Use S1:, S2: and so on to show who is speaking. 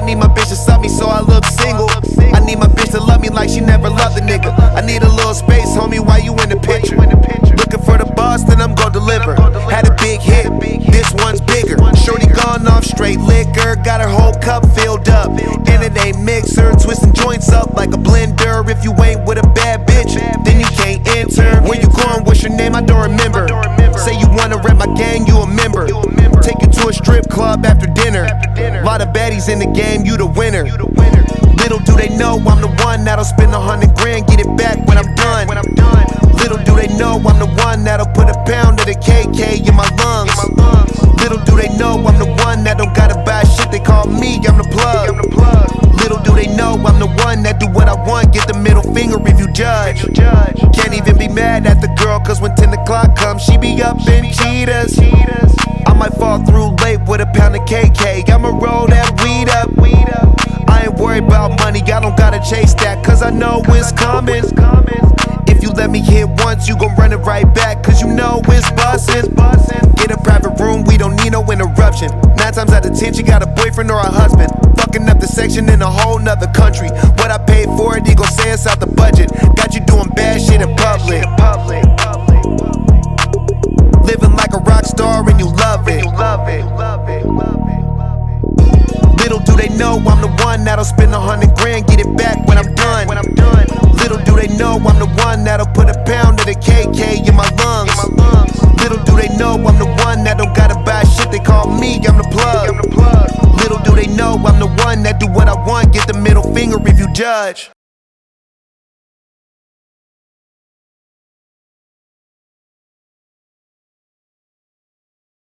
S1: need my bitch to suck me so I look single. I need my bitch to love me like she never loved a nigga. I need a little space, homie, while you in the picture. Looking for the boss, then I'm gon' deliver. Had a big hit, this one's bigger. Shorty gone off straight liquor, got her whole cup filled up. And it ain't mixer, twisting joints up like a blender. If you ain't with a bad bitch, then you can't enter. Where you going, what's your name, I don't remember. Say you wanna rep my gang, you a member. Take you to a strip club after dinner. Lot of baddies in the game, you the winner. Little do they know I'm the one that'll spend 100 grand, get it back when I'm done. Little do they know I'm the one that'll put a pound of the KK in my lungs. Little do they know I'm the one that don't gotta buy shit, they call me, I'm the plug. Little do they know I'm the one that do what I want, get the middle finger if you judge. Can't even be mad at the girl, cause when 10 o'clock comes, she be up in cheetahs. I might fall through late with a pound of KK, I'ma roll that weed up. I ain't worried about money, I don't gotta chase that, cause I know it's coming. If you let me hit once, you gon' run it right back, cause you know it's bussin'. Get a private room, we don't need no interruption. 9 times out of 10, she got a boyfriend or a husband. Fucking up the section in a whole nother country. What I paid for it, he gon' say it's out the budget. Got you doing bad shit in public. Living like a rock star and you love it. Little do they know I'm the one that'll spend 100 grand, get it back when I'm done. Little do they know I'm the one that'll put a pound of the KK in my lungs. Little do they know I'm the one that don't gotta buy shit, they call me, I'm the plug. Little do they know I'm the one that do what I want, get the middle finger if you judge.